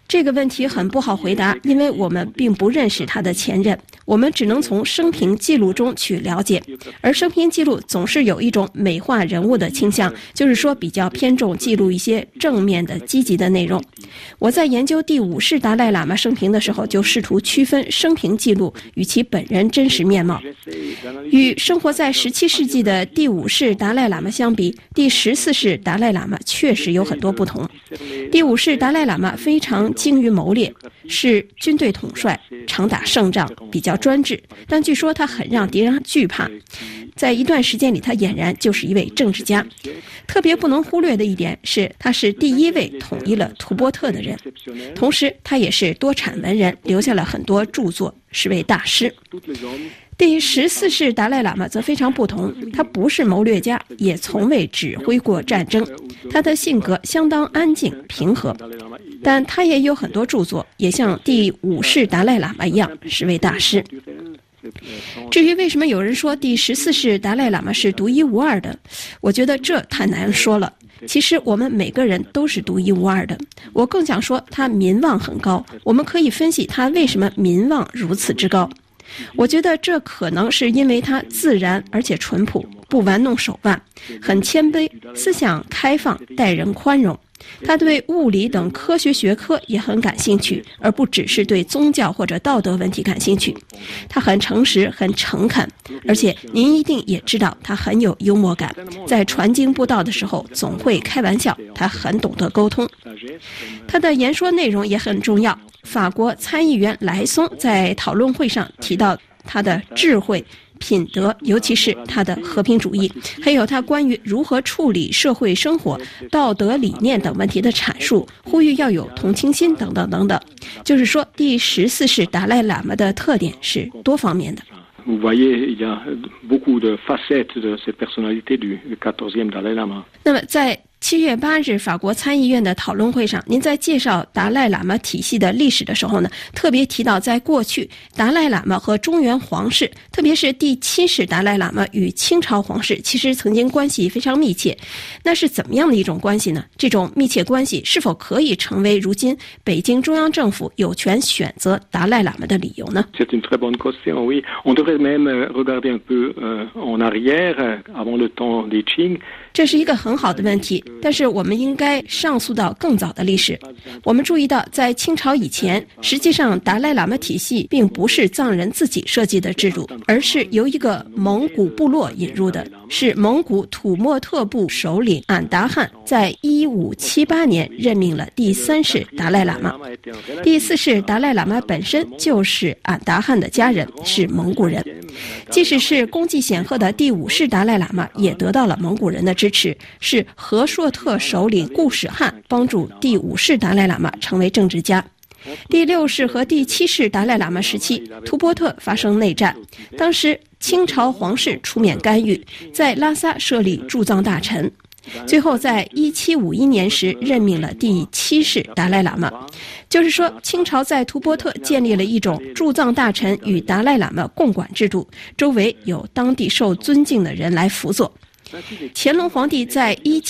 这个问题很不好回答，因为我们并不认识他的前任，我们只能从生平记录中去了解，而生平记录总是有一种美化人物的倾向，就是说比较偏重记录一些正面的积极的内容。我在研究第5世达赖喇嘛生平的时候，就试图区分生平记录与其本人真实面貌。与生活在17世纪的第5世达赖喇嘛相比，第14世达赖喇嘛确实有很多不同。第5世达赖喇嘛非常精于谋略，是军队统帅，常打胜仗，比较专制，但据说他很让敌人惧怕。在一段时间里，他俨然就是一位政治家。特别不能忽略的一点是，他是第1位统一了图波特的人，同时他也是多产文人，留下了很多著作，是位大师。第14世达赖喇嘛则非常不同，他不是谋略家，也从未指挥过战争，他的性格相当安静平和，但他也有很多著作，也像第5世达赖喇嘛一样是位大师。至于为什么有人说第14世达赖喇嘛是独一无二的，我觉得这太难说了。其实我们每个人都是独一无二的，我更想说他民望很高，我们可以分析他为什么民望如此之高。我觉得这可能是因为他自然而且淳朴，不玩弄手腕，很谦卑，思想开放，待人宽容。他对物理等科学学科也很感兴趣，而不只是对宗教或者道德问题感兴趣。他很诚实，很诚恳，而且您一定也知道他很有幽默感，在传经布道的时候总会开玩笑，他很懂得沟通。他的言说内容也很重要。法国参议员莱松在讨论会上提到他的智慧品德，尤其是他的和平主义，还有他关于如何处理社会生活、道德理念等问题的阐述，呼吁要有同情心等等等等。就是说，第14世达赖喇嘛的特点是多方面的。 Vous voyez, il y a beaucoup de facettes de cette personnalité du 14e Dalai Lama. 那么在7月8日法国参议院的讨论会上，您在介绍达赖喇嘛体系的历史的时候呢，特别提到在过去达赖喇嘛和中原皇室，特别是第7世达赖喇嘛与清朝皇室其实曾经关系非常密切。那是怎么样的一种关系呢？这种密切关系是否可以成为如今北京中央政府有权选择达赖喇嘛的理由呢？ C'est une très bonne question, oui. On devrait même regarder un peu en arrière, avant le temps des Qing. 这是一个很好的问题，但是我们应该上溯到更早的历史。我们注意到，在清朝以前，实际上达赖喇嘛体系并不是藏人自己设计的制度，而是由一个蒙古部落引入的，是蒙古土默特部首领俺答汗在1578年任命了第3世达赖喇嘛。第4世达赖喇嘛本身就是俺答汗的家人，是蒙古人。即使是功绩显赫的第5世达赖喇嘛，也得到了蒙古人的支持，是和硕特首领固始汗帮助第5世达赖喇嘛成为政治家。第6世和第7世达赖喇嘛时期，图波特发生内战，当时清朝皇室出面干预，在拉萨设立驻藏大臣。最后在1751年时任命了第7世达赖喇嘛。就是说，清朝在图波特建立了一种驻藏大臣与达赖喇嘛共管制度，周围有当地受尊敬的人来辅佐。乾隆皇帝在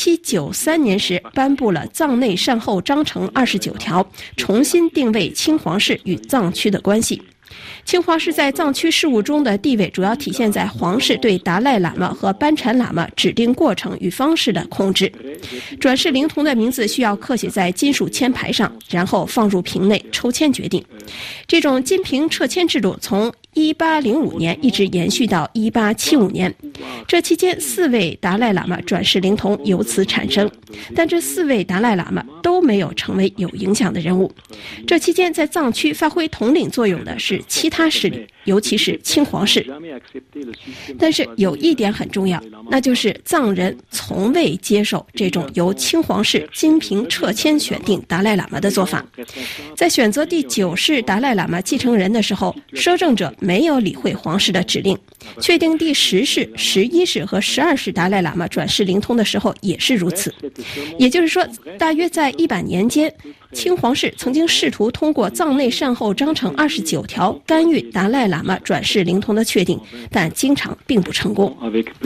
1793年时颁布了藏内善后章程29条，重新定位清皇室与藏区的关系。清皇室在藏区事务中的地位主要体现在皇室对达赖喇嘛和班禅喇嘛指定过程与方式的控制。转世灵童的名字需要刻写在金属签牌上，然后放入瓶内抽签决定。这种金瓶撤签制度从1805年一直延续到1875年，这期间4位达赖喇嘛转世灵童由此产生，但这4位达赖喇嘛都没有成为有影响的人物。这期间在藏区发挥统领作用的是其他势力，尤其是清皇室。但是有一点很重要，那就是藏人从未接受这种由清皇室金瓶撤签选定达赖喇嘛的做法。在选择第9世达赖喇嘛继承人的时候，摄政者没有理会皇室的指令。确定第10世、11世和12世达赖喇嘛转世灵通的时候也是如此。也就是说，大约在100年间， 清皇室曾经试图通过藏内善后章程29条干预达赖喇嘛转世灵童的确定，但经常并不成功。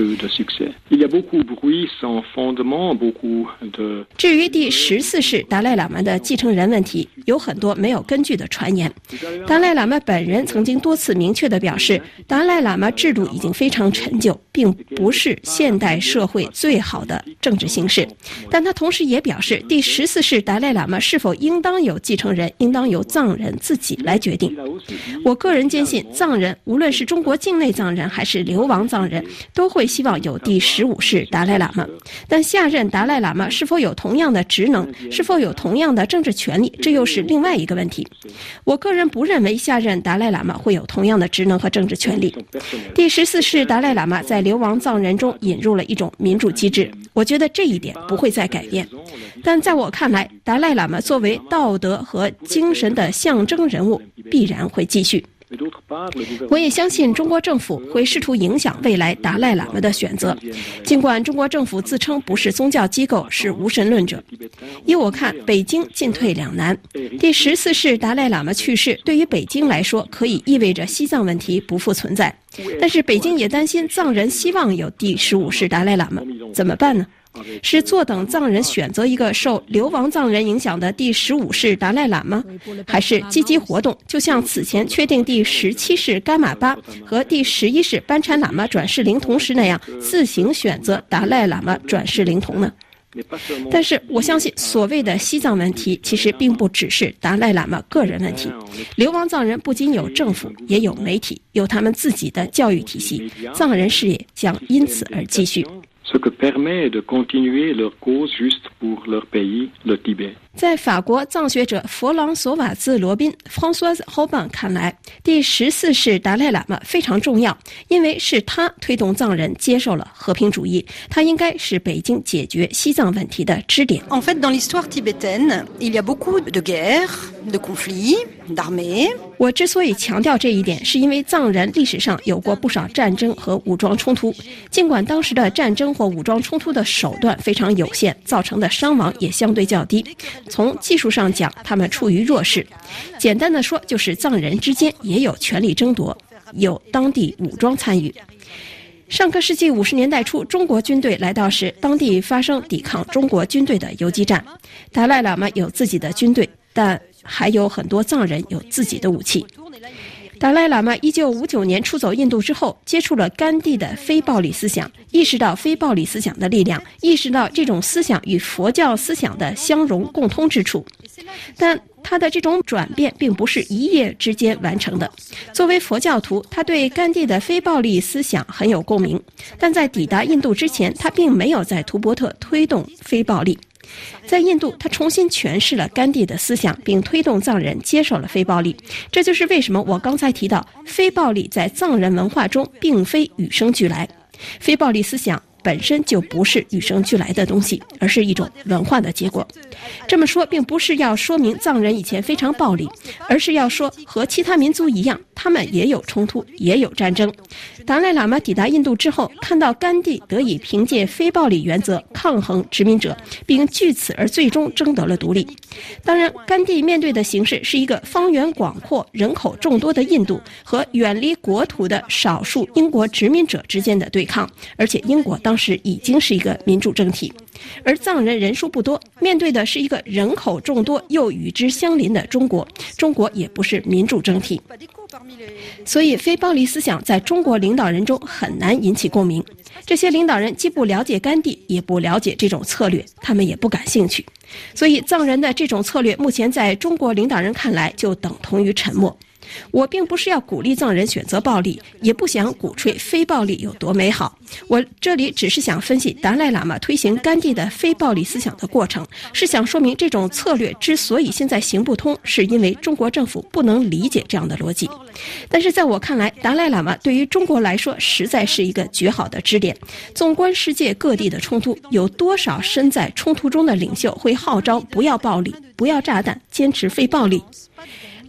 至于第14世达赖喇嘛的继承人问题，有很多没有根据的传言。达赖喇嘛本人曾经多次明确地表示，达赖喇嘛制度已经非常陈旧，并不是现代社会最好的政治形式。但他同时也表示，第14世达赖喇嘛是否应当有继承人，应当由藏人自己来决定。我个人坚信，藏人无论是中国境内藏人还是流亡藏人，都会希望有第15世达赖喇嘛。但下任达赖喇嘛是否有同样的职能，是否有同样的政治权利，这又是另外一个问题。我个人不认为下任达赖喇嘛会有同样的职能和政治权利。第14世达赖喇嘛在流亡藏人中引入了一种民主机制，我觉得这一点不会再改变。但在我看来，达赖喇嘛作为道德和精神的象征人物，必然会继续。我也相信中国政府会试图影响未来达赖喇嘛的选择，尽管中国政府自称不是宗教机构，是无神论者。依我看，北京进退两难。第14世达赖喇嘛去世，对于北京来说可以意味着西藏问题不复存在，但是北京也担心藏人希望有第15世达赖喇嘛，怎么办呢？是坐等藏人选择一个受流亡藏人影响的第15世达赖喇嘛，还是积极活动，就像此前确定第17世甘玛巴和第11世班禅喇嘛转世灵童时那样，自行选择达赖喇嘛转世灵童呢？但是我相信，所谓的西藏问题其实并不只是达赖喇嘛个人问题。流亡藏人不仅有政府，也有媒体，有他们自己的教育体系，藏人事业将因此而继续。 ce que permet de continuer leur cause juste pour leur pays, le Tibet. 在法国藏学者弗朗索瓦兹·罗宾 （François Robin） 看来，第14世达赖喇嘛非常重要，因为是他推动藏人接受了和平主义，他应该是北京解决西藏问题的支点。 En fait, dans l'histoire tibétaine, il y a beaucoup de guerres, de conflits, d'armées. 我之所以强调这一点，是因为藏人历史上有过不少战争和武装冲突，尽管当时的战争或武装冲突的手段非常有限，造成的伤亡也相对较低。从技术上讲，他们处于弱势。简单的说，就是藏人之间也有权力争夺，有当地武装参与。上个世纪50年代初，中国军队来到时，当地发生抵抗中国军队的游击战。达赖喇嘛有自己的军队，但还有很多藏人有自己的武器。达赖喇嘛1959年出走印度之后，接触了甘地的非暴力思想，意识到非暴力思想的力量，意识到这种思想与佛教思想的相容共通之处。但他的这种转变并不是一夜之间完成的。作为佛教徒，他对甘地的非暴力思想很有共鸣，但在抵达印度之前，他并没有在图伯特推动非暴力。在印度，他重新诠释了甘地的思想，并推动藏人接受了非暴力。这就是为什么我刚才提到，非暴力在藏人文化中并非与生俱来。非暴力思想本身就不是与生俱来的东西，而是一种文化的结果。这么说并不是要说明藏人以前非常暴力，而是要说和其他民族一样，他们也有冲突，也有战争。达赖喇嘛抵达印度之后，看到甘地得以凭借非暴力原则抗衡殖民者，并据此而最终争得了独立。当然，甘地面对的形势是一个方圆广阔、人口众多的印度和远离国土的少数英国殖民者之间的对抗，而且英国当时已经是一个民主政体，而藏人人数不多，面对的是一个人口众多又与之相邻的中国，中国也不是民主政体。所以非暴力思想在中国领导人中很难引起共鸣，这些领导人既不了解甘地，也不了解这种策略，他们也不感兴趣。所以藏人的这种策略目前在中国领导人看来就等同于沉默。我并不是要鼓励藏人选择暴力，也不想鼓吹非暴力有多美好。我这里只是想分析达赖喇嘛推行甘地的非暴力思想的过程，是想说明这种策略之所以现在行不通，是因为中国政府不能理解这样的逻辑。但是在我看来，达赖喇嘛对于中国来说实在是一个绝好的支点。纵观世界各地的冲突，有多少身在冲突中的领袖会号召不要暴力、不要炸弹、坚持非暴力？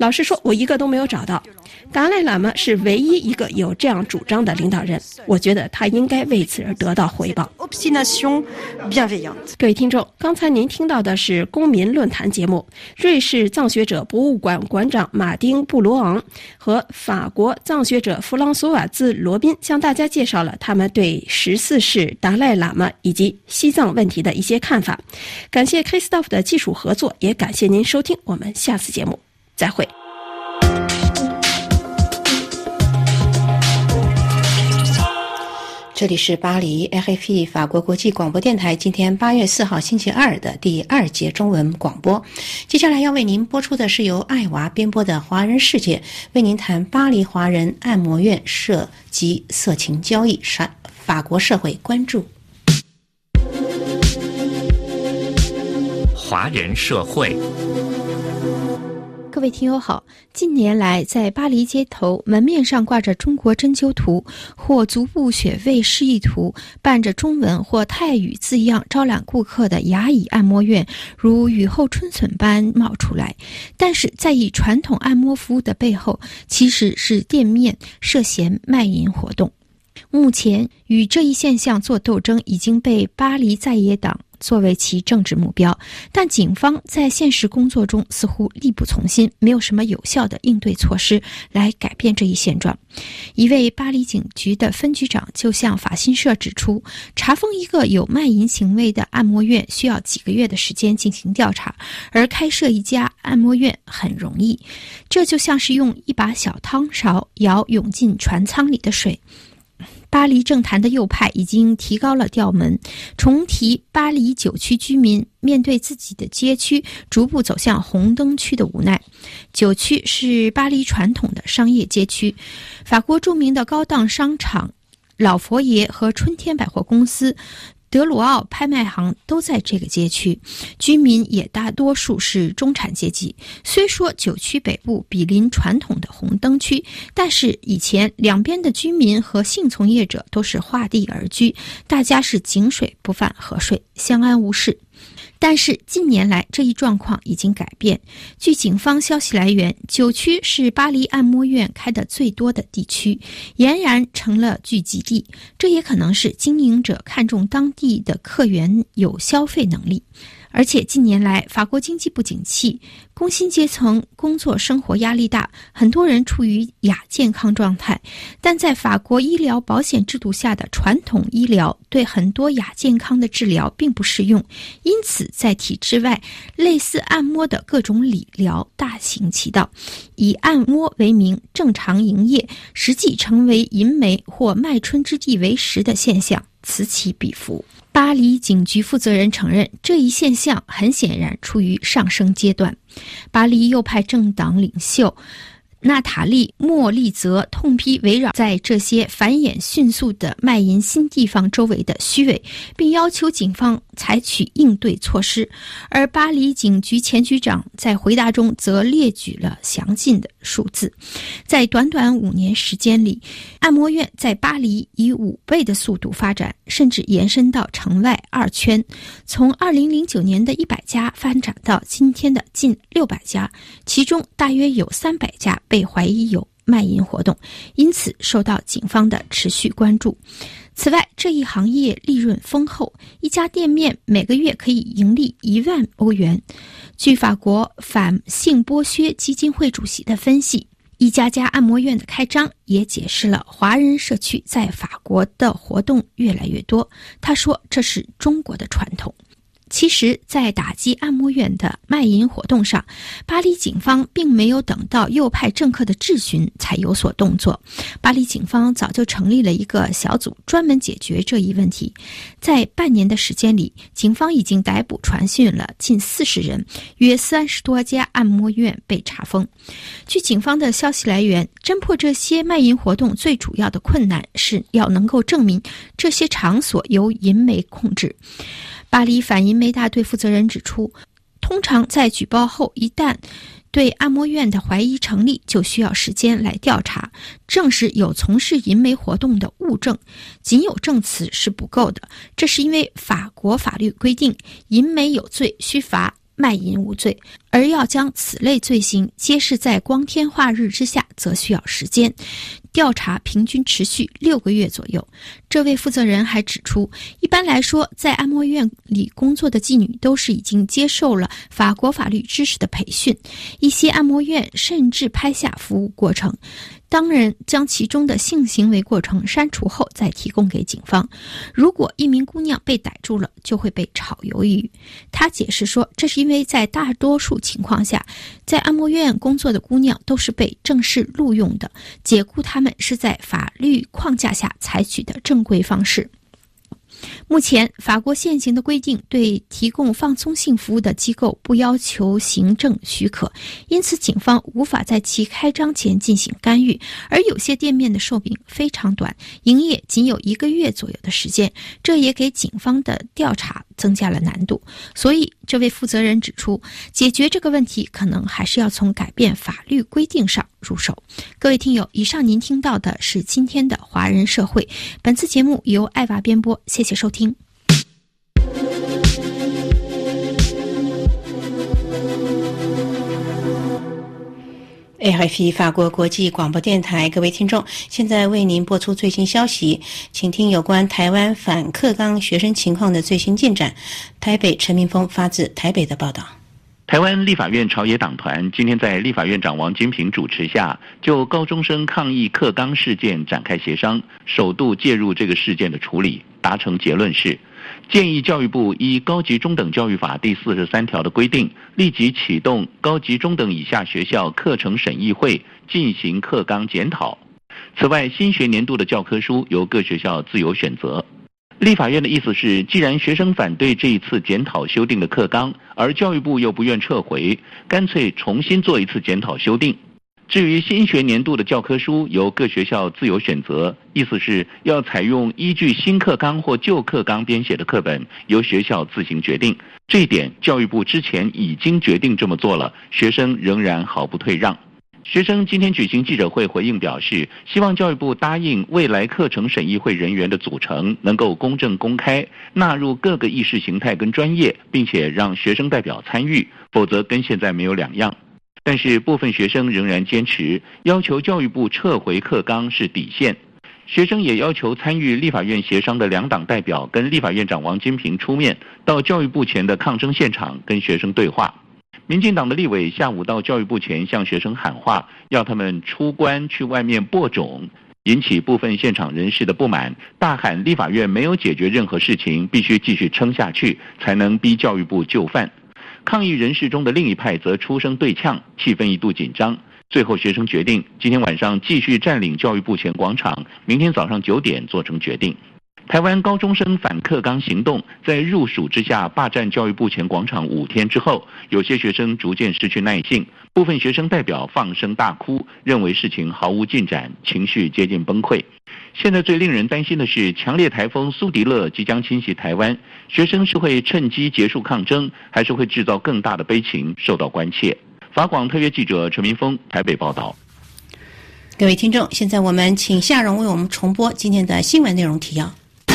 老实说，我一个都没有找到。达赖喇嘛是唯一一个有这样主张的领导人，我觉得他应该为此而得到回报。各位听众，刚才您听到的是公民论坛节目，瑞士藏学者博物馆馆长马丁·布罗昂和法国藏学者弗朗索瓦兹·罗宾向大家介绍了他们对14世达赖喇嘛以及西藏问题的一些看法。感谢 Christophe 的技术合作，也感谢您收听，我们下次节目再会。 这里是巴黎 RFI 法国国际广播电台，今天8月4号星期二的第2节中文广播。接下来要为您播出的是由艾娃编播的华人世界，为您谈巴黎华人按摩院涉及色情交易，法国社会关注。 华人社会。 各位听友好，近年来在巴黎街头门面上挂着中国针灸图或足部穴位示意图，伴着中文或泰语字样招揽顾客的牙椅按摩院如雨后春笋般冒出来。但是在以传统按摩服务的背后，其实是店面涉嫌卖淫活动。目前与这一现象做斗争已经被巴黎在野党作为其政治目标，但警方在现实工作中似乎力不从心，没有什么有效的应对措施来改变这一现状。一位巴黎警局的分局长就向法新社指出，查封一个有卖淫行为的按摩院需要几个月的时间进行调查，而开设一家按摩院很容易，这就像是用一把小汤勺舀涌进船舱里的水。巴黎政坛的右派已经提高了调门，重提巴黎9区居民面对自己的街区逐步走向红灯区的无奈。9区是巴黎传统的商业街区，法国著名的高档商场老佛爷和春天百货公司、德鲁奥拍卖行都在这个街区，居民也大多数是中产阶级。虽说9区北部毗邻传统的红灯区，但是以前两边的居民和性从业者都是划地而居，大家是井水不犯河水，相安无事。但是近年来这一状况已经改变。据警方消息来源，9区是巴黎按摩院开的最多的地区，俨然成了聚集地。这也可能是经营者看重当地的客源有消费能力。而且近年来法国经济不景气，工薪阶层工作生活压力大，很多人处于亚健康状态。但在法国医疗保险制度下的传统医疗对很多亚健康的治疗并不适用，因此在体制外类似按摩的各种理疗大行其道，以按摩为名正常营业，实际成为淫媒或卖春之地为食的现象此起彼伏。巴黎警局负责人承认，这一现象很显然处于上升阶段。巴黎右派政党领袖娜塔莉·莫利泽痛批围绕在这些繁衍迅速的卖淫新地方周围的虚伪，并要求警方采取应对措施。而巴黎警局前局长在回答中则列举了详尽的数字。在短短5年时间里，按摩院在巴黎以5倍的速度发展，甚至延伸到城外2圈，从2009年的100家发展到今天的近600家，其中大约有300家被怀疑有卖淫活动，因此受到警方的持续关注。此外，这一行业利润丰厚，一家店面每个月可以盈利1万欧元。据法国反性剥削基金会主席的分析，一家家按摩院的开张也解释了华人社区在法国的活动越来越多。他说，这是中国的传统。其实在打击按摩院的卖淫活动上，巴黎警方并没有等到右派政客的质询才有所动作。巴黎警方早就成立了一个小组，专门解决这一问题。在半年的时间里，警方已经逮捕传讯了近40人，约30多家按摩院被查封。据警方的消息来源，侦破这些卖淫活动最主要的困难是要能够证明这些场所由淫媒控制。巴黎反淫媒大队负责人指出，通常在举报后，一旦对按摩院的怀疑成立，就需要时间来调查，证实有从事淫媒活动的物证。仅有证词是不够的，这是因为法国法律规定，淫媒有罪需罚卖淫无罪，而要将此类罪行揭示在光天化日之下，则需要时间。调查平均持续6个月左右。这位负责人还指出，一般来说，在按摩院里工作的妓女都是已经接受了法国法律知识的培训，一些按摩院甚至拍下服务过程，当然将其中的性行为过程删除后再提供给警方。如果一名姑娘被逮住了，就会被炒鱿鱼。他解释说，这是因为在大多数情况下，在按摩院工作的姑娘都是被正式录用的，解雇她们是在法律框架下采取的正规方式。目前，法国现行的规定对提供放松性服务的机构不要求行政许可，因此警方无法在其开张前进行干预，而有些店面的寿命非常短，营业仅有1个月左右的时间，这也给警方的调查增加了难度。所以，这位负责人指出，解决这个问题可能还是要从改变法律规定上入手。各位听友，以上您听到的是今天的华人社会，本次节目由艾娃编播，谢谢收听。 RFI 法国国际广播电台，各位听众，现在为您播出最新消息，请听有关台湾反课纲学生情况的最新进展。台北陈明峰发自台北的报道。 台湾立法院朝野党团今天在立法院长王金平主持下，就高中生抗议课纲事件展开协商，首度介入这个事件的处理，达成结论是，建议教育部依高级中等教育法第43条的规定，立即启动高级中等以下学校课程审议会进行课纲检讨。此外，新学年度的教科书由各学校自由选择。立法院的意思是，既然学生反对这一次检讨修订的课纲，而教育部又不愿撤回，干脆重新做一次检讨修订。至于新学年度的教科书由各学校自由选择，意思是要采用依据新课纲或旧课纲编写的课本，由学校自行决定。这一点教育部之前已经决定这么做了，学生仍然毫不退让。学生今天举行记者会回应表示，希望教育部答应未来课程审议会人员的组成能够公正公开，纳入各个意识形态跟专业，并且让学生代表参与，否则跟现在没有两样。但是部分学生仍然坚持要求教育部撤回课纲是底线。学生也要求参与立法院协商的两党代表跟立法院长王金平出面到教育部前的抗争现场跟学生对话。民进党的立委下午到教育部前向学生喊话，要他们出关去外面播种，引起部分现场人士的不满，大喊立法院没有解决任何事情，必须继续撑下去，才能逼教育部就范。抗议人士中的另一派则出声对呛，气氛一度紧张。最后学生决定今天晚上继续占领教育部前广场，明天早上9点做成决定。台湾高中生反课纲行动在入暑之下霸占教育部前广场5天之后，有些学生逐渐失去耐性，部分学生代表放声大哭，认为事情毫无进展，情绪接近崩溃。现在最令人担心的是，强烈台风苏迪勒即将侵袭台湾，学生是会趁机结束抗争，还是会制造更大的悲情，受到关切。法广特约记者陈明峰台北报道。 各位听众，现在我们请夏蓉为我们重播今天的新闻内容提要。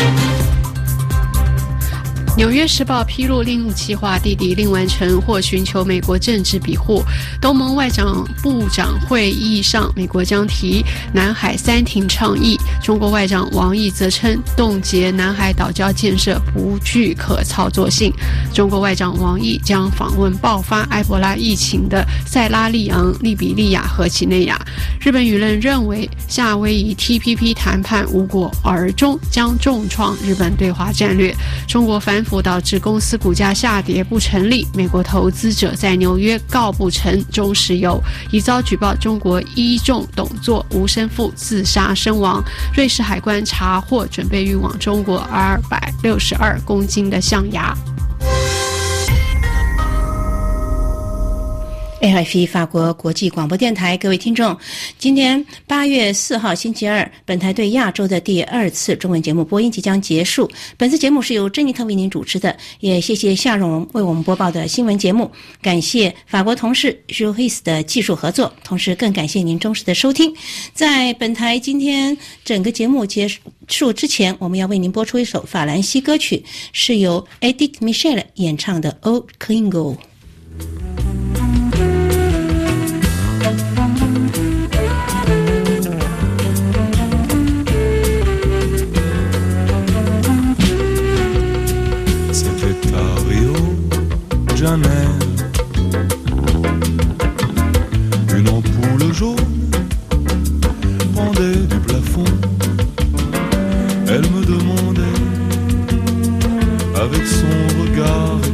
纽约时报披露令计划弟弟令完成或寻求美国政治庇护。东盟外长部长会议上，美国将提南海3停倡议。中国外长王毅则称冻结南海岛礁建设不具可操作性。中国外长王毅将访问爆发埃博拉疫情的塞拉利昂、利比利亚和几内亚。日本舆论认为，夏威夷 TPP 谈判无果而终，将重创日本对华战略。中国反腐导致公司股价下跌不成立，美国投资者在纽约告不成中石油，已遭举报中国一众董座吴申富自杀身亡。瑞士海关查获准备运往中国262公斤的象牙。 RFI 法国国际广播电台，各位听众，今天8月4号星期二，本台对亚洲的第2次中文节目播音即将结束。本次节目是由珍妮特为您主持的，也谢谢夏蓉为我们播报的新闻节目，感谢法国同事 Juhis 的技术合作，同时更感谢您忠实的收听。在本台今天整个节目结束之前，我们要为您播出一首法兰西歌曲，是由 Edith Michel 演唱的 Old Klingo。 C'était à Rio de Janeiro. Une ampoule jaune pendait du plafond. Elle me demandait avec son regard